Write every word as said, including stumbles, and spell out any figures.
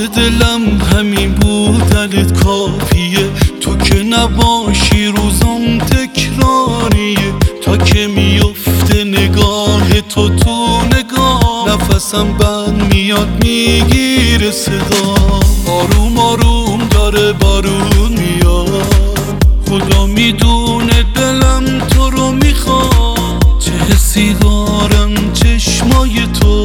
دلم همین بودنت کافیه، تو که نباشی روزم تکراریه. تا که میفته نگاه تو تو نگاه، نفسم بند میاد میگیره صدا. آروم آروم داره بارون میاد، خدا میدونه دلم تو رو میخواد. چه حسی دارم چشمای تو